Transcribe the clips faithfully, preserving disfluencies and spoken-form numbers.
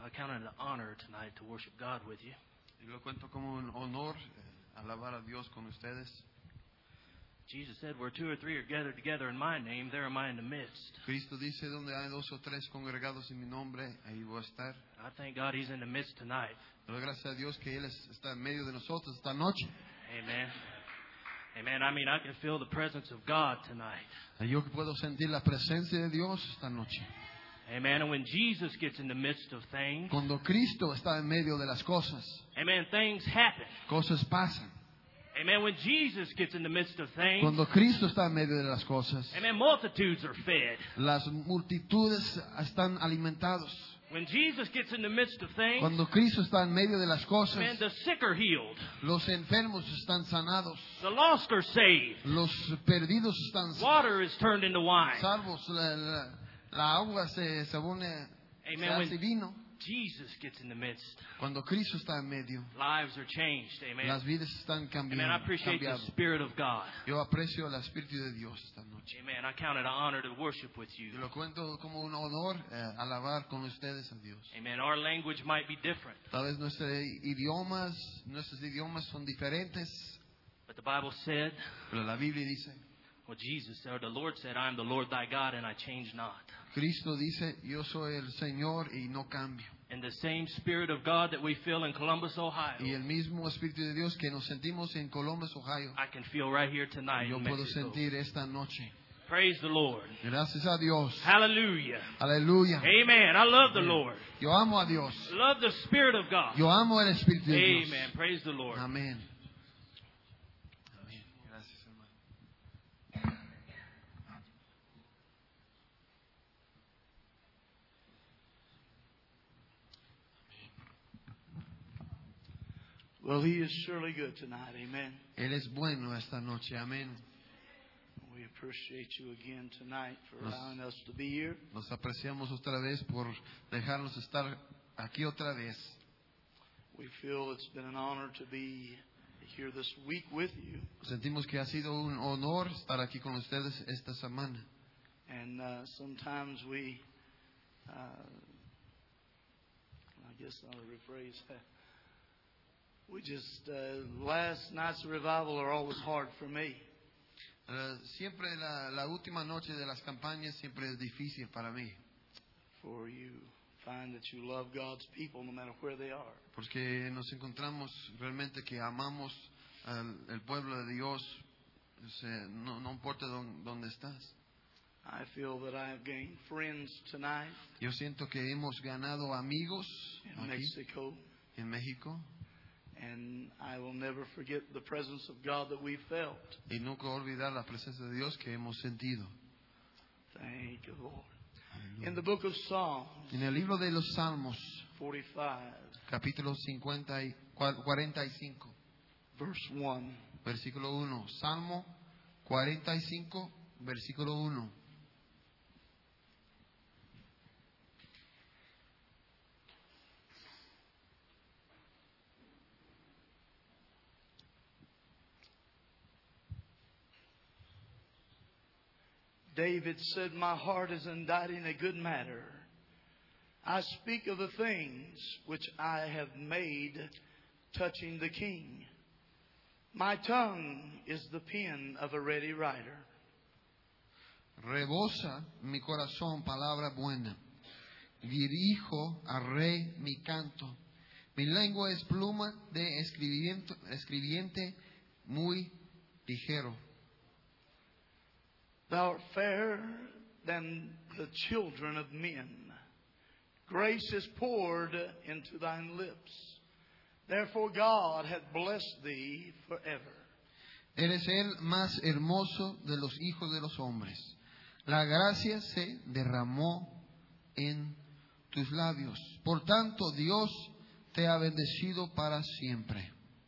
I count it an honor tonight to worship God with you. Y lo cuento como un honor eh, alabar a Dios con ustedes. Jesus said, where two or three are gathered together in my name, there am I in the midst. Cristo dice, donde hay dos o tres congregados en mi nombre, ahí voy a estar. I thank God He's in the midst tonight. Pero gracias a Dios que Él es- está en medio de nosotros esta noche. Amen. Amen. I mean, I can feel the presence of God tonight. Yo puedo sentir la presencia de Dios esta noche. Amen. And when Jesus gets in the midst of things, Cuando Cristo está en medio de las cosas, amen, things happen. cosas pasan. Amen. When Jesus gets in the midst of things, Cuando Cristo está en medio de las cosas, amen, multitudes are fed. las multitudes están alimentados. When Jesus gets in the midst of things, Cuando Cristo está en medio de las cosas, amen, the sick are healed. los enfermos están sanados. The lost are saved. Los perdidos están Water is turned into wine. salvos. La, la- la agua se, se pone, se Amen. hace When vino. Jesus gets in the midst, Cuando Cristo está en medio, lives are changed. Amen. las vidas están cambiando. Amen. I appreciate the cambiado. Spirit of God. Yo aprecio el Espíritu de Dios esta noche. Amen. I count it an honor to worship with you. Y lo cuento como un honor eh, alabar con ustedes a Dios. Amen. Our language might be different, Tal vez nuestros idiomas, nuestros idiomas son diferentes, but the Bible said, pero la Biblia dice, well, Jesus said, or the Lord said, I am the Lord thy God, and I change not. Cristo dice, yo soy el Señor y no cambio. And the same Spirit of God that we feel in Columbus, Ohio, Y el mismo Espíritu de Dios que nos sentimos en Columbus, Ohio, I can feel right here tonight yo in puedo Mexico. sentir esta noche. Praise the Lord. Gracias a Dios. Hallelujah. Aleluya. Amen. I love the Lord. Yo amo a Dios. Love the Spirit of God. Yo amo el Espíritu de Dios. Amen. Praise the Lord. Amén. Amén. Gracias, hermano. Well, He is surely good tonight. Amen. Él es bueno esta noche. Amén. We appreciate you again tonight for Nos- allowing us to be here. Nos apreciamos otra vez por dejarnos estar aquí otra vez. We feel it's been an honor to be here this week with you. Sentimos que ha sido un honor estar aquí con ustedes esta semana. And uh, sometimes we, uh, I guess I'll rephrase that. We just, uh, last night's revival are always hard for me. Eh, siempre la, la última noche de las campañas siempre es difícil para mí. For you find that you love God's people no matter where they are. Porque nos encontramos realmente que amamos al el pueblo de Dios. O sea, no, no importa dónde, dónde estás. I feel that I have gained friends tonight Yo siento que hemos ganado amigos in aquí Mexico. en México. And I will never forget the presence of God that we felt. Y nunca olvidar la presencia de Dios que hemos sentido. Thank you, Lord. In the book of Psalms, En el libro de los Salmos, forty-five, capítulo cincuenta y cuarenta y cinco, verse one. versículo uno. Salmo cuarenta y cinco, versículo uno. David said, my heart is inditing a good matter. I speak of the things which I have made touching the king. My tongue is the pen of a ready writer. Rebosa mi corazón palabra buena. Dirijo al rey mi canto. Mi lengua es pluma de escribiente, escribiente muy ligero. Thou art fairer than the children of men. Grace is poured into thine lips. Therefore God hath blessed thee forever. Eres el más hermoso de los hijos de los hombres. La gracia se derramó en tus labios. Por tanto, Dios te ha bendecido para siempre.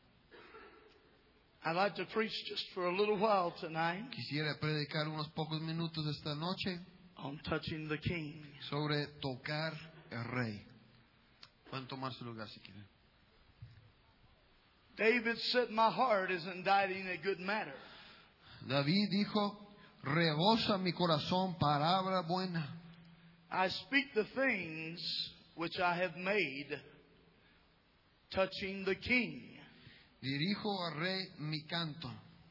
I'd like to preach just for a little while tonight Quisiera predicar unos pocos minutos esta noche on touching the king. sobre tocar el rey. Pueden tomar su lugar si quieren. David said, my heart is inditing a good matter. David dijo, rebosa mi corazón palabra buena. I speak the things which I have made touching the king. Dirijo al rey mi canto.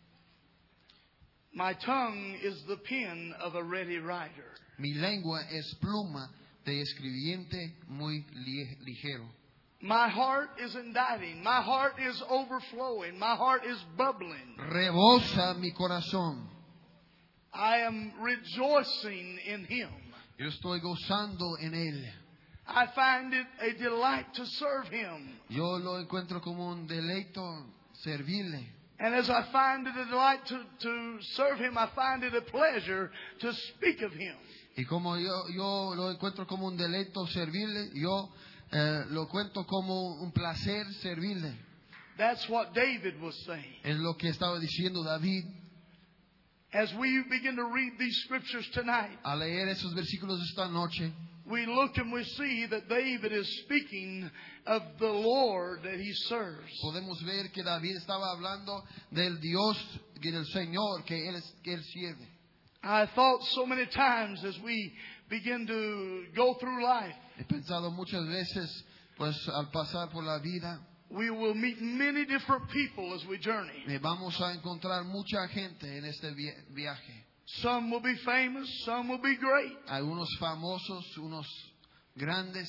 My tongue is the pen of a ready writer. Mi lengua es pluma de escribiente muy li- ligero. My heart is inditing. My heart is overflowing. My heart is bubbling. Rebosa mi corazón. I am rejoicing in Him. Yo estoy gozando en él. I find it a delight to serve Him. Yo lo encuentro como un deleito servirle. And as I find it a delight to, to serve Him, I find it a pleasure to speak of Him. Y como yo, yo lo encuentro como un deleito servirle, yo eh, lo cuento como un placer servirle. That's what David was saying. Es lo que estaba diciendo David. As we begin to read these scriptures tonight, Al leer esos versículos esta noche, we look and we see that David is speaking of the Lord that he serves. podemos ver que David estaba hablando del Dios, del Señor que él, que él sirve. I thought so many times as we begin to go through life, He pensado muchas veces, pues al pasar por la vida, we will meet many different people as we journey. eh, vamos a encontrar mucha gente en este vi- viaje. Some will be famous, some will be great. Hay unos famosos, unos grandes.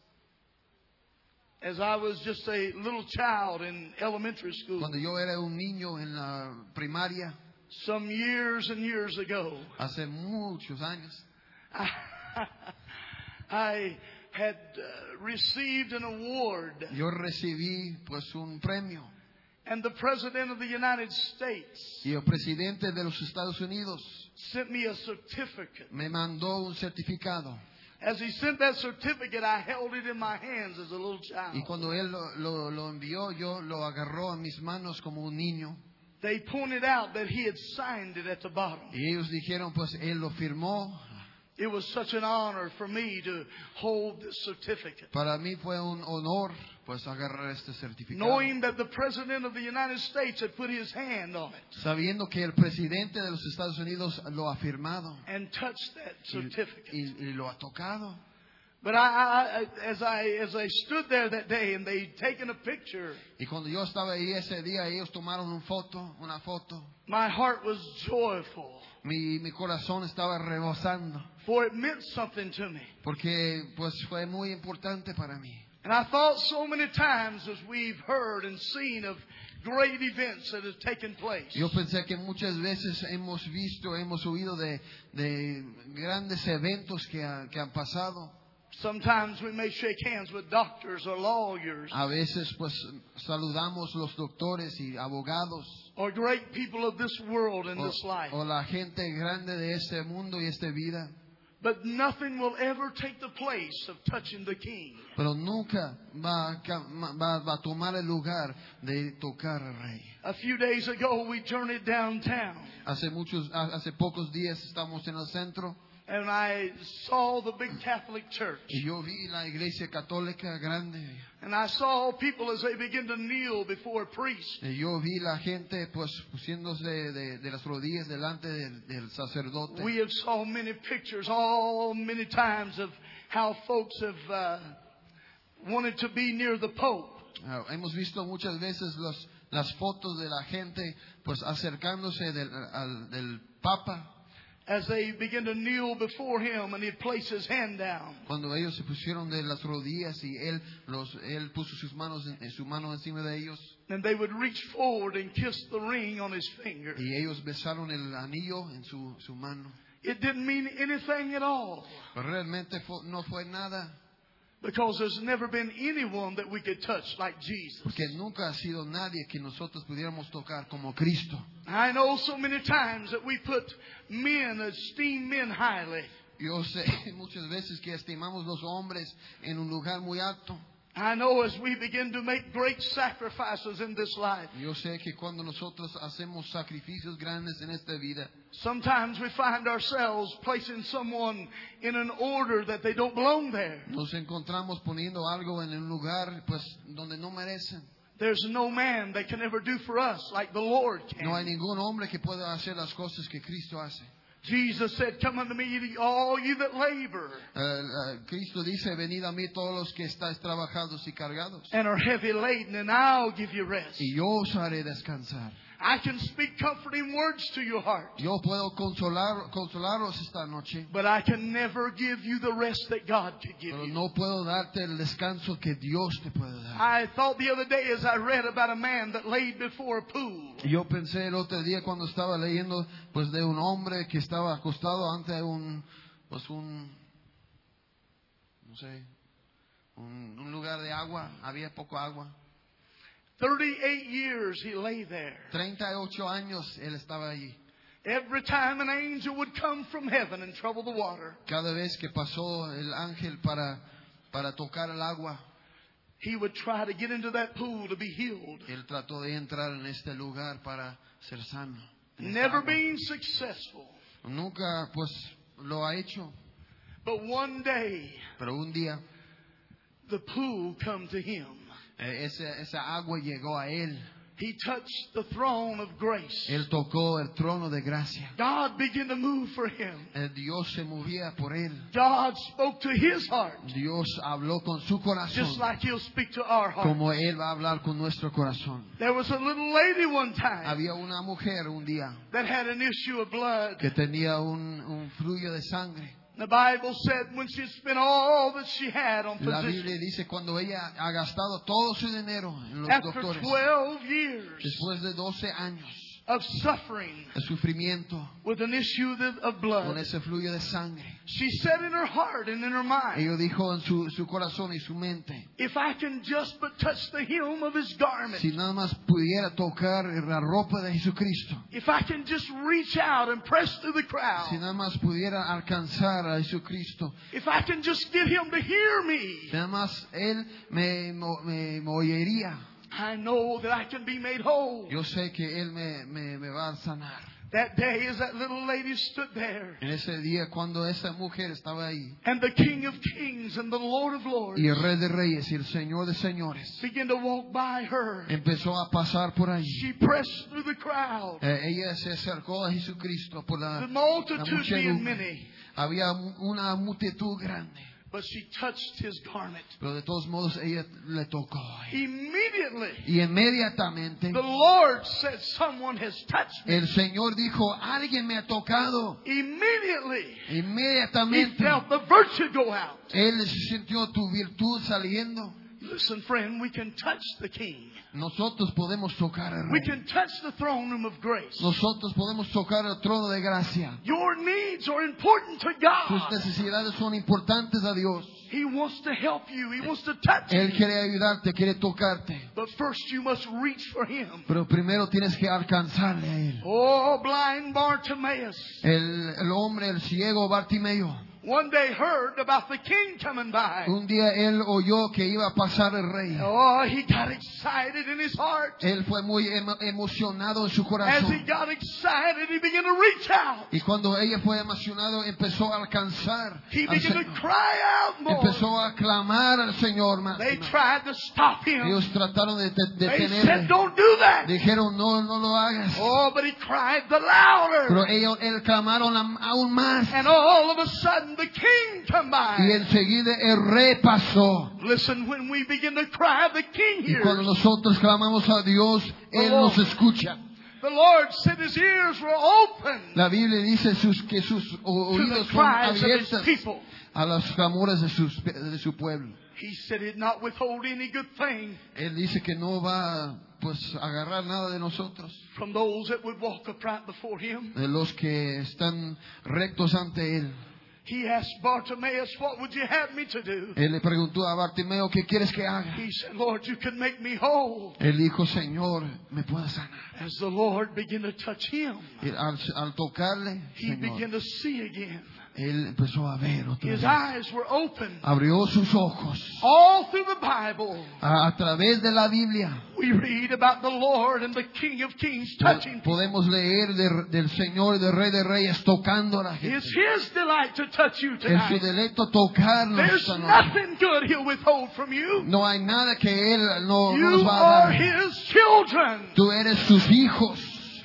As I was just a little child in elementary school, Cuando yo era un niño en la primaria, some years and years ago, hace muchos años, I had uh, received an award, yo recibí pues un premio. and the President of the United States Y el presidente de los Estados Unidos sent me a certificate. me mandó un certificado. As he sent that certificate, I held it in my hands as a little child. Y cuando él lo, lo, lo envió, yo lo agarró en mis manos como un niño. They pointed out that he had signed it at the bottom. Y ellos dijeron, pues él lo firmó. It was such an honor for me to hold this certificate. Para mí fue un honor, pues agarrar este certificado. Knowing that the President of the United States had put his hand on it Sabiendo que el presidente de los Estados Unidos lo ha firmado and touched that y, certificate. y- y lo ha tocado. But I, I, I- as I, as I stood there that day and they'd taken a picture, Y cuando yo estaba ahí ese día, ellos tomaron un foto, una foto. my heart was joyful, Mi, mi corazón estaba rebosando. for it meant something to me. Porque pues fue muy importante para mí. And I thought so many times as we've heard and seen of great events that have taken place. Yo pensé que muchas veces hemos visto, hemos oído de, de grandes eventos que, ha- que han pasado. Sometimes we may shake hands with doctors or lawyers A veces pues saludamos los doctores y abogados or great people of this world and o, this life. o la gente grande de este mundo y esta vida. But nothing will ever take the place of touching the King. Pero nunca va a, ca- va, va a tomar el lugar de tocar al rey. A few days ago, we journeyed downtown, Hace muchos, hace pocos días estamos en el centro and I saw the big Catholic church. y yo vi la iglesia católica grande. And I saw people as they begin to kneel before a priest. Y yo vi la gente pues pusiéndose de, de las rodillas delante del, del sacerdote. We have saw many pictures, all many times, of how folks have uh, wanted to be near the Pope. Ah, hemos visto muchas veces los, las fotos de la gente pues acercándose del, al, del Papa As they begin to kneel before him and he'd place his hand down. cuando ellos se pusieron de las rodillas y él los él puso sus manos en, en su mano encima de ellos And they would reach forward and kiss the ring on his finger. y ellos besaron el anillo en su, su mano. It didn't mean anything at all. Pero realmente fue- no fue nada Because there's never been anyone that we could touch like Jesus. porque nunca ha sido nadie que nosotros pudiéramos tocar como Cristo. I know so many times that we put men, esteem men highly. Yo sé muchas veces que estimamos los hombres en un lugar muy alto. I know as we begin to make great sacrifices in this life, Yo sé que cuando nosotros hacemos sacrificios grandes en esta vida, sometimes we find ourselves placing someone in an order that they don't belong there. nos encontramos poniendo algo en un lugar pues donde no merecen. There's no man that can ever do for us like the Lord No hay can. ningún hombre que pueda hacer las cosas que Cristo hace. Jesus said, "Come unto me, all you that labor Uh, uh, Cristo dice, venid a mí todos los que estáis trabajados y cargados, and are heavy laden, and I'll give you rest." y yo os haré descansar. I can speak comforting words to your heart, Yo puedo consolar, consolaros esta noche, but I can never give you the rest that God could give pero you. no puedo darte el descanso que Dios te puede dar. I thought the other day as I read about a man that laid before a pool. Yo pensé el otro día cuando estaba leyendo pues de un hombre que estaba acostado ante un pues un no sé un, un lugar de agua, había poco agua. thirty-eight years he lay there. treinta y ocho años él estaba allí. Every time an angel would come from heaven and trouble the water, Cada vez que pasó el ángel para para tocar el agua, he would try to get into that pool to be healed. él trató de entrar en este lugar para ser sano. en esta Never agua. being successful. Nunca pues lo ha hecho, But one day, pero un día the pool come to him. eh, esa esa agua llegó a él. He touched the throne of grace. Él tocó el trono de gracia. God began to move for him. El Dios se movía por él. God spoke to his heart, Dios habló con su corazón, just like he'll speak to our heart. como él va a hablar con nuestro corazón. There was a little lady one time Había una mujer un día that had an issue of blood. que tenía un, un flujo de sangre. The Bible said when she had spent all that she had on La physicians, Biblia dice cuando ella ha gastado todo su dinero en los after doctores, twelve years después de doce años of suffering de sufrimiento with an issue of of con blood, ese flujo de sangre, she said in her heart and in her mind, ella dijo en su, su corazón y su mente, if I can just but touch the hem of his garment, si nada más pudiera tocar la ropa de Jesucristo, if I can just reach out and press through the si crowd, nada más pudiera alcanzar a Jesucristo, if I can just get him to hear me, si nada más Él me, mo- me, me oiría, I know that I can be made whole. yo sé que Él me, me, me va a sanar. That day as that little lady stood there, En ese día cuando esa mujer estaba ahí, and the King of Kings and the Lord of Lords y el Rey de Reyes y el Señor de Señores began to walk by her, empezó a pasar por allí. she pressed through the crowd, Eh, ella se acercó a Jesucristo por la, the la multitude being muchedumbre. many, Había una multitud grande, but she touched his garment. pero de todos modos ella le tocó. Immediately, Y inmediatamente the Lord said, someone has touched me. el Señor dijo, alguien me ha tocado. Immediately, he Inmediatamente felt the virtue go out. él sintió tu virtud saliendo. Listen, friend, we can touch the King. Nosotros podemos tocar al We Rey. can touch the throne room of grace. Nosotros podemos tocar el trono de gracia. Your needs are important to Tus God. necesidades son importantes a Dios. He wants to help you. He wants to touch Él you. quiere ayudarte, quiere tocarte. But first you must reach for Him. Pero primero tienes que alcanzarle a Él. Oh, blind Bartimaeus. El, el hombre, el ciego Bartimeo, One day heard about the king coming by. un día él oyó que iba a pasar el rey. Oh, he got excited in his heart. Él fue muy emo- emocionado en su As he corazón. got excited, he began to reach out. Y cuando ella fue emocionado, empezó a alcanzar He al began to Señor. cry out more. Empezó a clamar al Señor más. They y más. tried to stop him. Ellos trataron de de- They said, detenerle. don't do that. Dijeron, no, no lo hagas. Oh, but he cried the Pero louder. ellos él clamaron am- aún más. And all of a sudden, the king come Y by. enseguida el rey pasó. Listen, when we begin to cry, the king Y cuando hears. nosotros clamamos a Dios, Él Oh. nos escucha. The Lord said his ears were open La Biblia dice sus, que sus o- to the oídos son cries of his abiertos people. a los clamores de, sus, de su pueblo. He said he'd not withhold any good thing Él dice que no va pues a agarrar nada de nosotros, from those that would walk upright before him. de los que están rectos ante Él. He asked Bartimaeus, what would you have me to do? Él le preguntó a Bartimeo, ¿qué quieres que haga? He said, Lord, you can make me whole. Él dijo, Señor, ¿me puedes sanar? As the Lord began to touch him, Y al, al tocarle, he began Señor, to see again. Él empezó a ver otra His vez. eyes were open. Abrió sus ojos. All through the Bible, A, a través de la Biblia we read about the Lord and the King of Kings touching people. podemos leer de- del Señor y del Rey de Reyes tocando a la gente. It's His delight to touch you Es su tonight. deleito tocarnos There's esta noche. nothing good He'll withhold from you. No hay nada que Él no, no nos You va a are dar. His children. Tú eres sus hijos.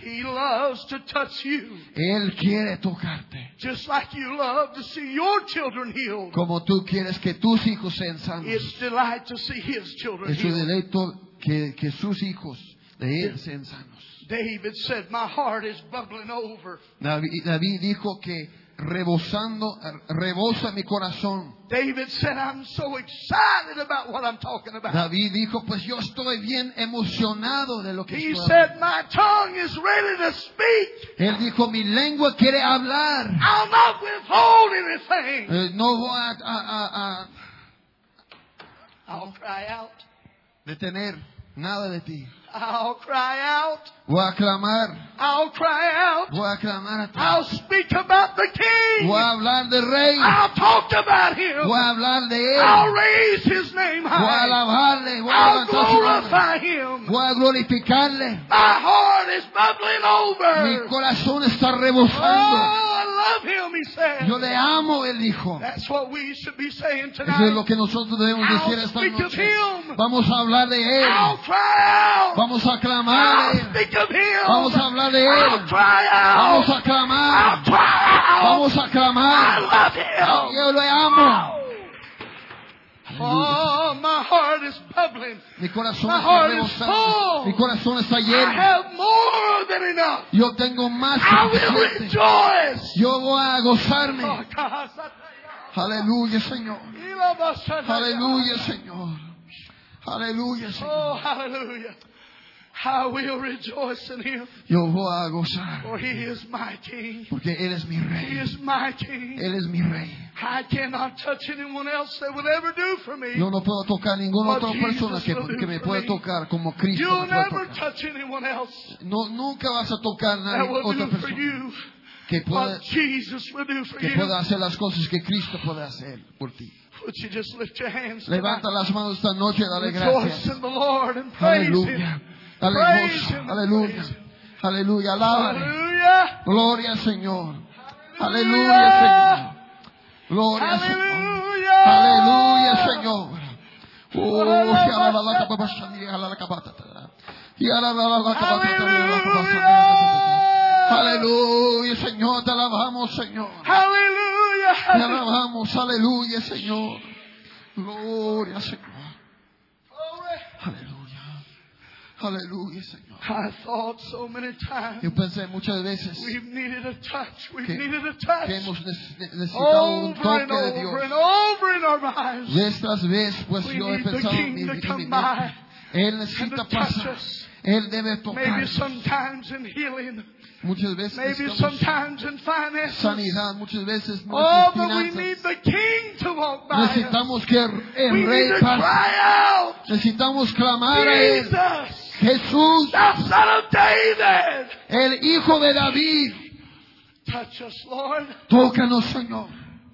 He loves to touch you. Él quiere tocarte. Just like you love to see your children healed. Como tú quieres que tus hijos sean sanos. It's delight to see His children Es su healed. deleito que, que sus hijos de Él sean sanos. David said, my heart is bubbling over. David, David dijo que rebosando, rebosa mi corazón. David said, I'm so excited about what I'm talking about. David dijo, pues yo estoy bien emocionado de lo que He estoy said, hablando. my tongue is ready to speak. Él dijo, mi lengua quiere hablar. I'll not withhold anything. Eh, no voy a, a, a, a I'll cry out. detener nada de ti. I'll cry out. Voy a clamar. I'll cry out. Voy a clamar a ti. I'll speak about the King. Voy a hablar del Rey. I'll talk about Him. Voy a hablar de I'll Él. raise His name Voy a high. alabarle. Voy a I'll levantar su nombre. glorify Him. Voy a glorificarle. My heart is bubbling Mi over. corazón está Oh, rebosando. I love Him, he said. Yo le amo, Él dijo. That's what we should be saying Eso es lo tonight. que nosotros debemos I'll decir esta speak of noche. Him. Vamos a hablar de I'll Él. cry out. Vamos a clamar I'll de Él. speak of Him. Vamos a hablar de I'll Él. cry out. Vamos a I'll clamar. cry out. Vamos a I clamar. love Him. Yo le amo. Oh, my heart is bubbling. Mi corazón My está heart is rebosando. full. Mi corazón está I lleno. have more than enough. Yo tengo más que I will suficiente. rejoice. Yo voy a Oh, gozarme. God. Aleluya, Señor. Aleluya, Señor. Aleluya, Señor. Oh, hallelujah. I will rejoice in Him, Yo voy a gozar. for He is my King. Porque Él es mi He Rey. is my King. Él es mi Rey. I cannot touch anyone else that would ever do for me. Yo no puedo tocar ninguna But otra persona que, Jesus will que me do pueda for me. tocar como Cristo You'll me puede never tocar. touch anyone else No, nunca vas a tocar a that nadie, will otra do for persona you que pueda, what Jesus will do for que you. pueda hacer las cosas que Cristo puede hacer por ti. Would you just lift your hands Levanta tonight? las manos esta noche y dale Rejoice gracias. in the Lord and praise Aleluya. Him. Dale Praise gozo. Him. Aleluya. Praise Him. Aleluya. Alábale. Hallelujah. Gloria al Señor. Aleluya, Señor. Gloria al Señor. Hallelujah. Aleluya, Señor. Oh, y ala la la capa bashani, y ala la capa ta ta ta. Y ala la la la capa ta ta ta, y ala la capa bashani, ta ta ta. Aleluya, Señor, te alabamos, Señor. Hallelujah. Te alabamos, aleluya, Señor. Gloria, Señor. Aleluya. Aleluya, Señor. I thought so many times Yo pensé muchas veces we've needed a touch. We've que, needed a que touch. hemos nece- necesitado un Over toque and de over Dios. and over in our lives. Vez tras vez, pues We yo he need the pensado en mi, King to en mi come mente, by Él and necesita to touch pasar. us. Él debe Maybe tocar. sometimes in healing. Muchas veces Maybe necesitamos sometimes in finances. sanidad, muchas veces Oh, nuestras but we need finanzas. the King to walk by us. Necesitamos que el We Rey need to pase. cry out. Necesitamos clamar a Él. Jesus, Jesús, the Son of David. el Hijo de David. Touch us, Lord. Tócanos, Señor.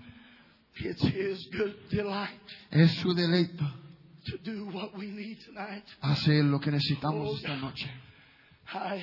It's His good delight Es su deleito to do what we need tonight. hacer lo que necesitamos Oh, esta God. noche. I,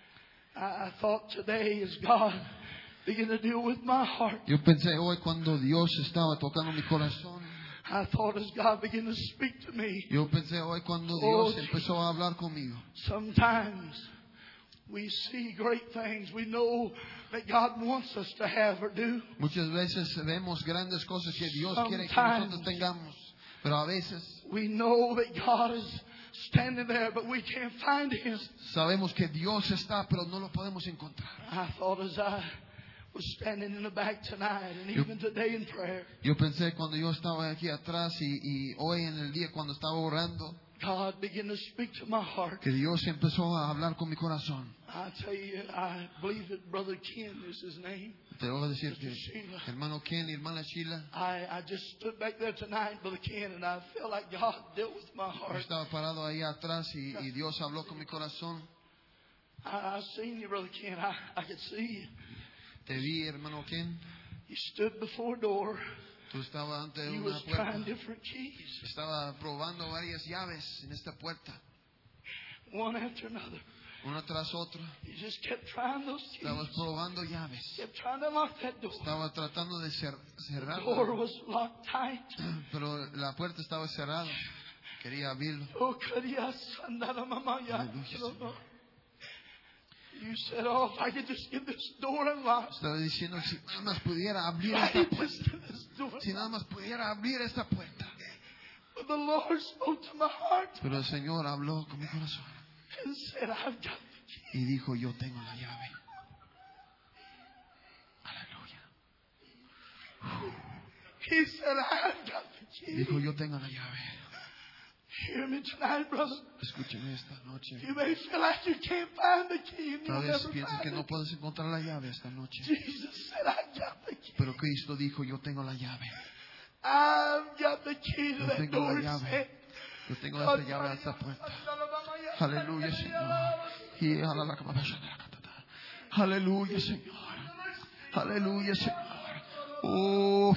I thought today as God began to deal with my heart. Yo pensé hoy cuando Dios estaba tocando mi corazón. I thought as God began to speak to me. Yo pensé hoy cuando Oh, Dios empezó a hablar conmigo. Sometimes we see great things we know that God wants us to have or do. Muchas veces vemos grandes cosas que Dios quiere que Sometimes. nosotros tengamos. Pero a veces We know that God is standing there, but we can't find Him. sabemos que Dios está, pero no lo podemos encontrar. I thought as I was standing in the back tonight and even today in prayer, Yo pensé cuando yo estaba aquí atrás y, y hoy en el día cuando estaba orando, God began to speak to my heart. que Dios empezó a hablar con mi corazón. I tell you, I believe that Brother Ken is his name. Te voy a decir que Sheila. hermano Ken y hermana Sheila, I, I just stood back there tonight, Brother Ken, and I felt like God dealt with my yo heart. estaba parado ahí atrás y, y Dios habló con mi corazón. I, I seen you, Brother Ken. I, I could see you. Te vi, hermano Ken, You stood before a door. tú estabas ante You una was puerta. trying different keys, Estaba probando varias llaves en esta puerta, one after another. una tras otra. You just kept trying those keys. Estabas probando llaves. Kept trying to lock that door. Estaba tratando de cer- The door cerrarla, was locked tight. pero la puerta estaba cerrada. Quería abrirlo. Oh, quería andar a mamá ya. Aleluya, Señor. You said, oh, if I could just get this door unlocked. Estaba diciendo si nada más pudiera abrir I esta could puerta. just get this door Si nada más pudiera abrir esta puerta. But the Lord spoke to my heart Pero el Señor habló con mi corazón and said, I've got the key. y dijo, yo tengo la llave. Aleluya. He said, I've got the key. Dijo, yo tengo la llave. Hear me tonight, brother. Escúcheme esta noche. You may feel like you can't find the key and Tal you'll vez never piensas que find no it. puedes encontrar la llave esta noche. Jesus said, I've got the key. Pero Cristo dijo, yo tengo la llave. I've got the key to Yo that tengo la door. llave. Yo tengo esta llave a esta puerta. Aleluya, Señor. Y aleluya, Señor. Aleluya, Señor. Oh,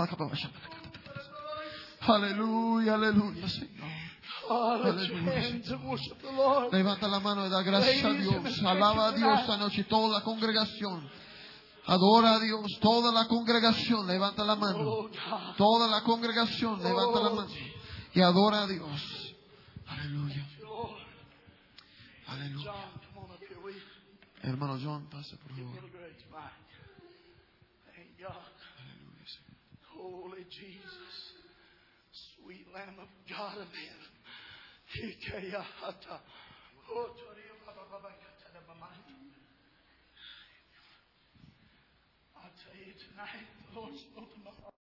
aleluya, aleluya, Señor. Oh, lift your Aleluya, hands and Señor. worship the Lord. Levanta la mano y da gracias a Dios. Alaba a Dios esta noche. Toda la congregación. Adora a Dios. Toda la congregación. Levanta la mano. Oh, God. Toda la congregación. Levanta la mano. Y adora a Dios. Aleluya. Lord. Aleluya. John, come on up here. We Hermano John, pase por get favor. Brother Greg's mic. Thank God. Aleluya, Señor. Holy Jesus. Sweet Lamb of God of heaven. Hikayahata. Oh, Toria Baba Baba Katana Mamani. I tell you tonight, the Lord spoke to my heart.